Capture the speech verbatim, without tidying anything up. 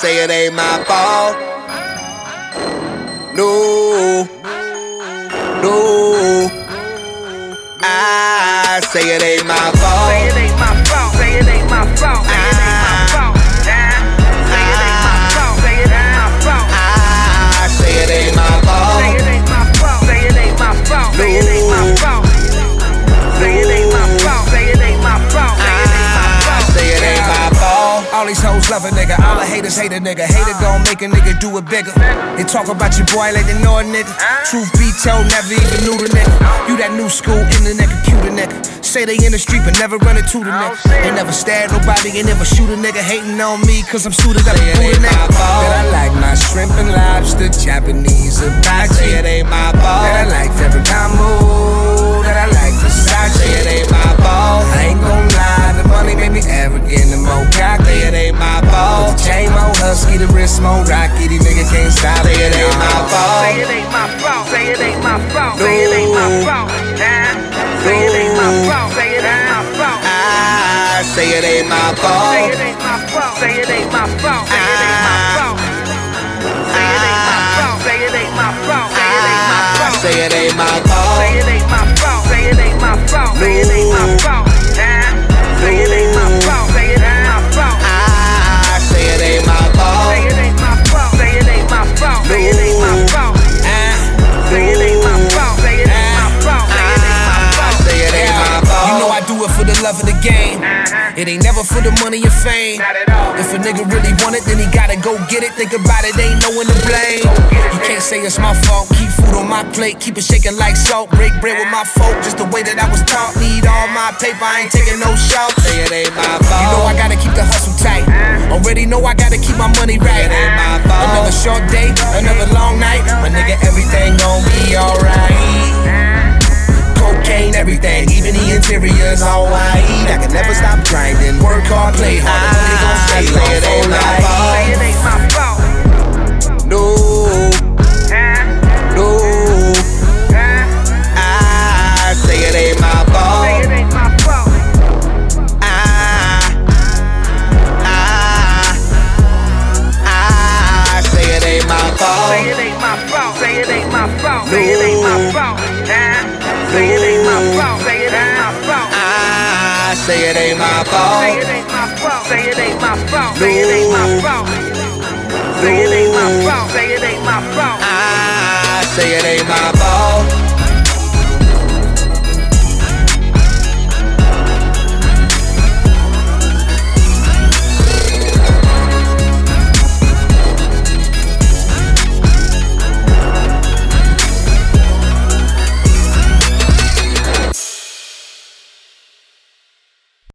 say it ain't my fault. No, no, I say it ain't my fault. Say it ain't my fault. Say it ain't my fault. Say it ain't my fault. Say it ain't my fault. Say it ain't my fault. I say it ain't my fault. Say it ain't my fault. Say it ain't my fault. Say it ain't my fault. Say it ain't my fault. Say it ain't my fault. Say it ain't my fault. Say it ain't my fault. All these hoes love a nigga, all the haters hate a nigga. Hater gon' make a nigga do it bigger. They talk about your boy like they know a nigga. Truth be told, never even knew the nigga. You that new school internet computer nigga. Say they in the street but never run into the nigga. They never stare at nobody and never shoot a nigga. Hating on me cause I'm suited up to boot a nigga. That I like my shrimp and lobster, Japanese hibachi. Say it ain't my fault. That I like Ferragamo. That I like Versace. Say it ain't my fault. I ain't gon' lie, the money made me arrogant and more cocky. Say it ain't my fault. The chain more husky, the wrist more rocky. These niggas can't stop Say it. it ain't my fault. Say it ain't my fault. Say it ain't my fault. Say it ain't my fault. Say it ain't my fault. Say it ain't my fault. I say it ain't my fault. Say it ain't my fault. Say it ain't my fault. Say it ain't my fault. Say it ain't my fault. Say it ain't my fault. Say it ain't my fault. Say it ain't my fault. Say it ain't my fault. Say it ain't my fault. Say it ain't my fault. Say it ain't my fault. Say it ain't my fault. I say it ain't my fault. Say it ain't my fault. Say it ain't my fault. Say it ain't my fault. Say it ain't my fault. Say it ain't my fault. Say it ain't my fault. Say it ain't my fault. You know I do it for the love of the game. It ain't never for the money and fame. If a nigga really want it, then he gotta go get it. Think about it, ain't no one to blame. You can't say it's my fault. Keep food on my plate, keep it shaking like salt. Break bread with my folk, just the way that I was taught. Need all my paper, I ain't taking no shots. Say it ain't my fault. You know I gotta keep the hustle tight. Already know I gotta keep my money right. It ain't my fault. Another short day, another long night. My nigga, everything gon' be alright. Cocaine, everything, even the interior's all white. I can never stop grinding, work hard, play hard. The money gon' stay Say long it for ain't my life. fault. Say it ain't my fault. No, no, I say it ain't my fault. Say it ain't my fault. I, I, I say it ain't my fault. Say it ain't my fault. Say it ain't my fault. Say it ain't my fault. Say it ain't my fault. Say it ain't my fault. I say it ain't my fault. Say it ain't my fault. Say it ain't my fault. Say it ain't my fault. Say it ain't my fault. Say it ain't my fault. I say it ain't my fault.